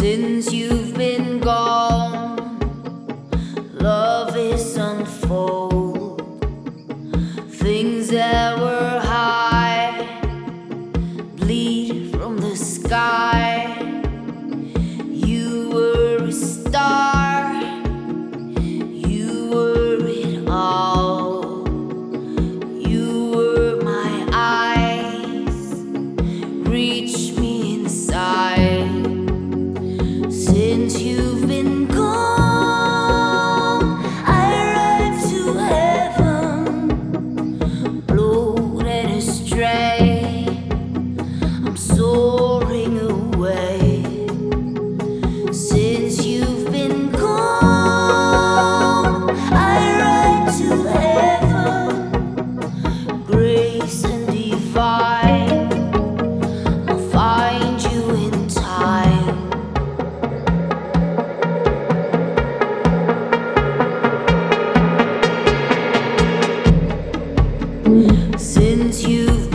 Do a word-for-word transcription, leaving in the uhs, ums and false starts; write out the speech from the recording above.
Since you've been gone, love is unfold. Things that were high bleed from the sky. You were a star, you were it all. You were my eyes, reach me inside. Since you've been gone, I ride to heaven, blown and astray. I'm soaring away. Since you've been gone, I ride to heaven, grace and divine. I'll find you in time. Since you've